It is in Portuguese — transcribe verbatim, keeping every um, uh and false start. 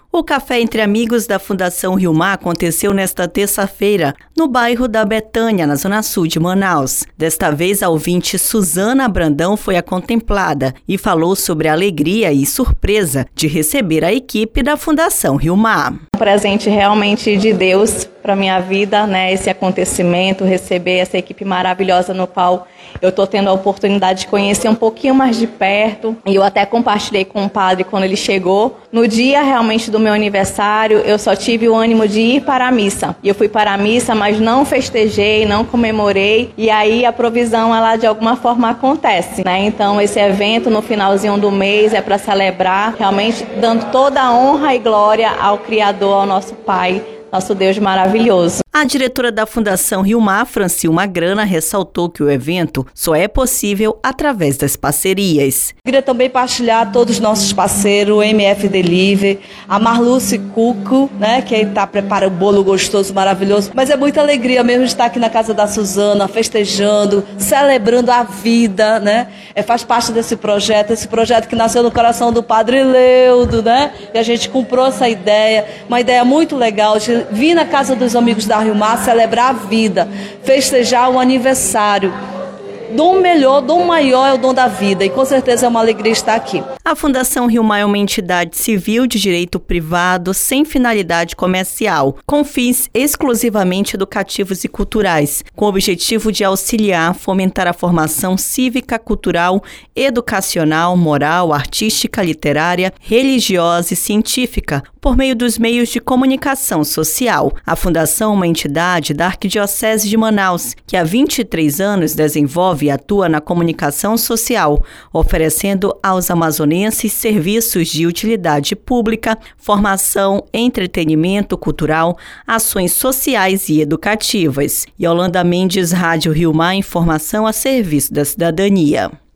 O Café Entre Amigos da Fundação Rio Mar aconteceu nesta terça-feira, no bairro da Betânia, na zona sul de Manaus. Desta vez, a ouvinte Suzana Brandão foi a contemplada e falou sobre a alegria e surpresa de receber a equipe da Fundação Rio Mar. Um presente realmente de Deus para minha vida, né? Esse acontecimento, receber essa equipe maravilhosa no qual eu estou tendo a oportunidade de conhecer um pouquinho mais de perto. E eu até compartilhei com o padre quando ele chegou. No dia realmente do meu aniversário, eu só tive o ânimo de ir para a missa. E eu fui para a missa, mas não festejei, não comemorei. E aí a provisão, ela de alguma forma acontece, né? Então esse evento no finalzinho do mês é para celebrar, realmente dando toda a honra e glória ao Criador, ao nosso Pai, nosso Deus maravilhoso. A diretora da Fundação Rio Mar, Francilma Grana, ressaltou que o evento só é possível através das parcerias. Queria também partilhar todos os nossos parceiros, o M F Delivery, a Marluce Cuco, né, que está preparando o bolo gostoso, maravilhoso. Mas é muita alegria mesmo estar aqui na casa da Suzana, festejando, celebrando a vida, né? É, faz parte desse projeto, esse projeto que nasceu no coração do Padre Leudo, né? E a gente comprou essa ideia, uma ideia muito legal de vir na casa dos amigos da Rio Mar, celebrar a vida, festejar o aniversário. Dom melhor, dom maior é o dom da vida, e com certeza é uma alegria estar aqui. A Fundação Rio Mar é uma entidade civil de direito privado sem finalidade comercial, com fins exclusivamente educativos e culturais, com o objetivo de auxiliar, fomentar a formação cívica, cultural, educacional, moral, artística, literária, religiosa e científica, por meio dos meios de comunicação social. A Fundação é uma entidade da Arquidiocese de Manaus, que há vinte e três anos desenvolve e atua na comunicação social, oferecendo aos amazonenses serviços de utilidade pública, formação, entretenimento cultural, ações sociais e educativas. Yolanda Mendes, Rádio Rio Mar, informação a serviço da cidadania.